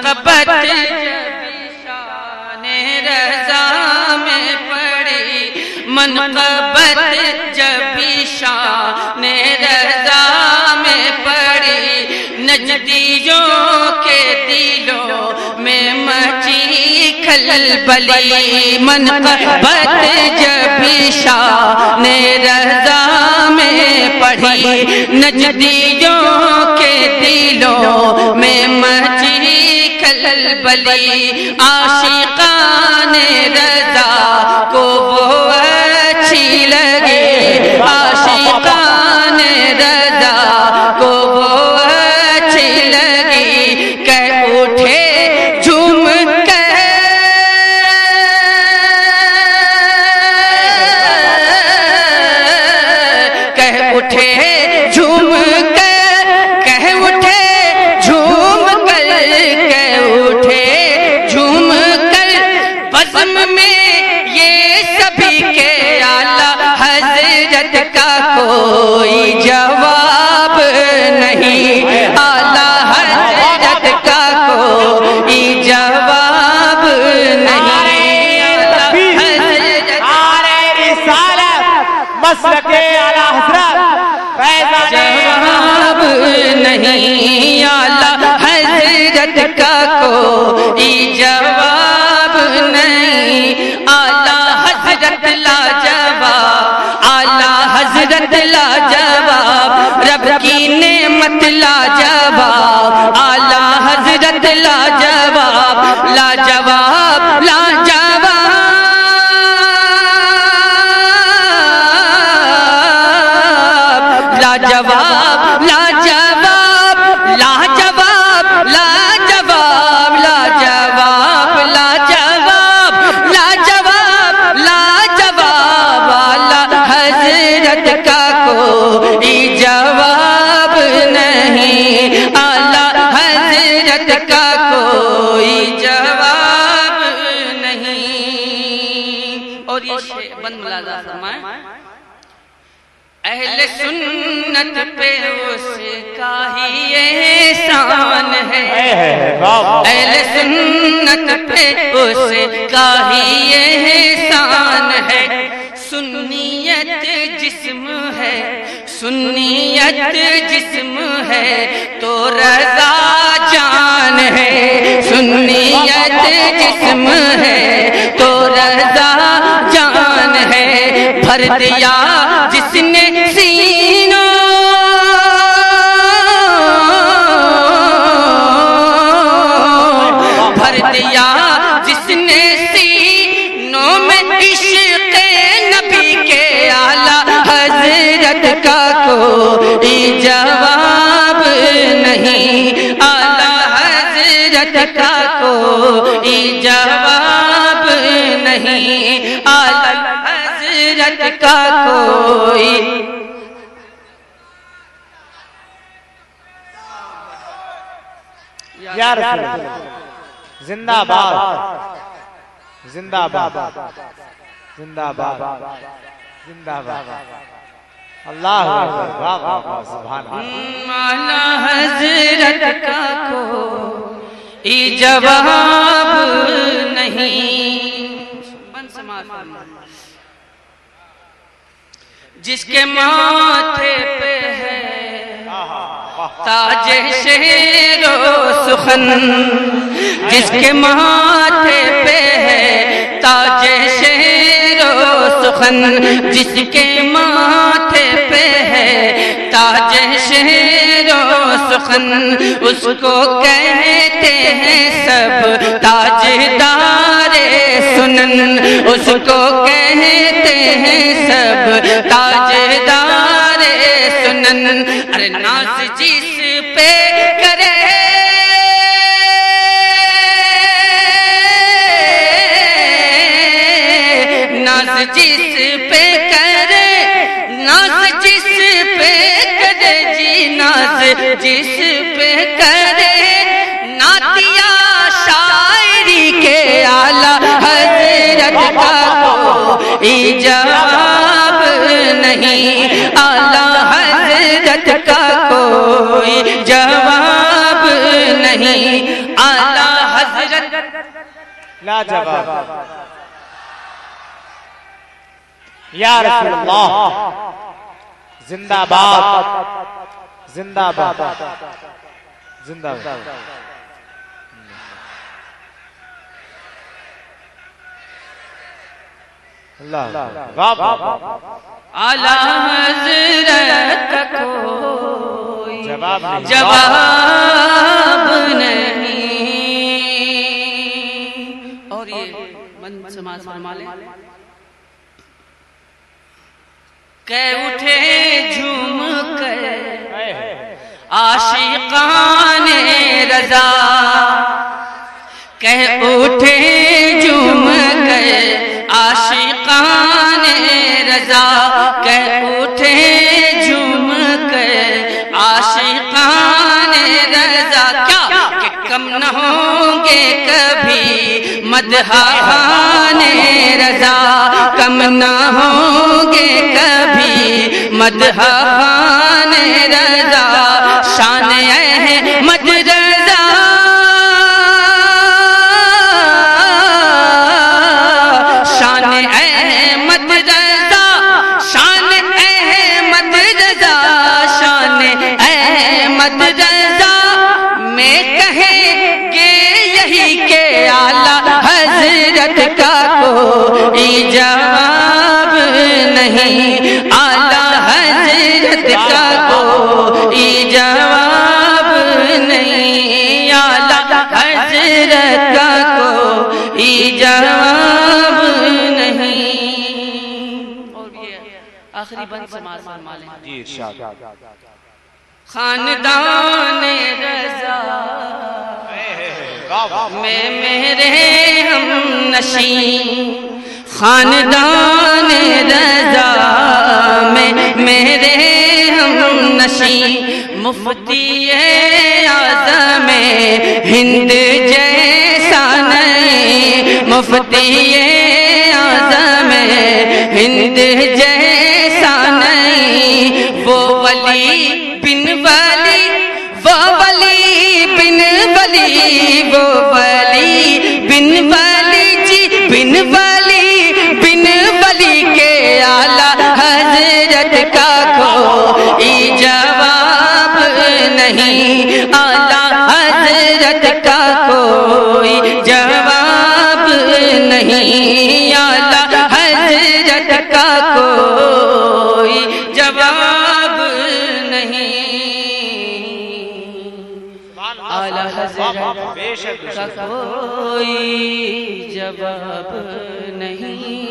منقبت شان رضا میں پڑی، منقبت جب شان رضا میں پڑی، نجدیوں کے دلوں میں مچی کھلبلی، منقبت جب شان رضا میں پڑھی، نجدیوں کے دلوں میں مچی کھلبلی، عاشقان رضا کو وہ اچھی لگی، عاشقان رضا کو وہ اچھی لگی، کہہ اٹھے جھوم کر، کہہ اٹھے جھوم کر، کہہ اٹھے جھوم کر، کہہ اٹھے جھوم کر، بزم میں یہ سبھی کے اعلیٰ حضرت کا کوئی جواب نہیں، اعلیٰ حضرت کا کوئی جواب نہیں، آرے رسالت مسلک اعلیٰ حضرت جواب نہیں، اعلیٰ حضرت کا کوئی جواب نہیں، اعلیٰ حضرت لاجواب، اعلیٰ حضرت لاجواب، رب کی نعمت لاجواب، اعلیٰ حضرت لاجواب، لاجواب لاجواب، لاجواب لاجواب، لاجواب لاجواب، لاجواب لاجواب، لاجواب لاجواب، اعلیٰ حضرت کا کوئی جواب نہیں، اعلیٰ حضرت کا کوئی جواب نہیں۔ اور یہ شعر بند ملاحظہ فرمائیں، اہل سنت پہ اس کا ہی احسان ہے، اہل سنت پہ اس کا ہی احسان ہے، سنیت جسم ہے، سنیت جسم ہے تو رضا جان ہے، سنیت جسم ہے تو رضا جان ہے، بھر دیا جس نے سینوں، بھر دیا جس نے سینوں میں عشق نبی کے، اعلیٰ حضرت کا کوئی جواب نہیں، اعلیٰ حضرت کا کوئی جواب نہیں، اعلیٰ حضرت کا کوئی۔ یا رسول اللہ زندہ باد، زندہ باد، زندہ باد، زندہ باد، اللہ اکبر، سبحان اللہ، اعلیٰ حضرت کا کوئی جواب نہیں، جس کے ماتھے پہ ہے تاج شیر و سخن، جس کے ماتھے پہ ہے تاج شیر و سخن، جس کے ماتھے پہ ہے تاج شیر و سخن، اس کو کہتے ہیں سب تاجدار سنن، اس کو کہتے ہیں سب تاجدار سنن، ارے ناز جس پہ کرے ناز جس پہ کرے، ناز جس پہ کرے جی، ناز جس پہ کرے، نعتیہ شاعری کے اعلیٰ حضرت کا کوئی جواب نہیں، اعلیٰ حضرت کا کوئی جواب نہیں، اعلیٰ لا جواب یا رسول اللہ زندہ باد زندہ باد زندہ باد اللہ اعلیٰ حضرت کا کوئی جواب نہیں اور یہ من سماج فرما لیں کہ اٹھے جھوم کر عاشقان رضا کہ اٹھے جھوم کر عاشقان رضا کہ اٹھے جھوم کر عاشقان رضا کیا کہ کم نہ ہوں گے کبھی مدحان رضا کم نہ ہوں گے کبھی مدحان رضا شان احمد رضا شان احمد رضا شان احمد رضا شان احمد رضا میں کہیں گے یہی کہ اعلیٰ حضرت کا کوئی جواب نہیں اعلیٰ حضرت کا کوئی جواب نہیں اعلیٰ حضرت کا کوئی جواب نہیں اور یہ آخری بند سماعت فرما لیں جی ارشاد خاندان رضا میں میرے ہم نشین خاندان رضا میں میرے ہم نشین مفتی اعظم ہند جیسا نہیں مفتی اعظم ہند جیسا نہیں وہ ولی بن ولی وہ ولی بن ولی وہ ولی بن ولی جی بن ولی بن ولی کے اعلیٰ حضرت کا کوئی جواب نہیں اعلیٰ حضرت کا کوئی جواب نہیں اعلیٰ حضرت کا کوئی جواب نہیں اعلیٰ حضرت کا کوئی جواب نہیں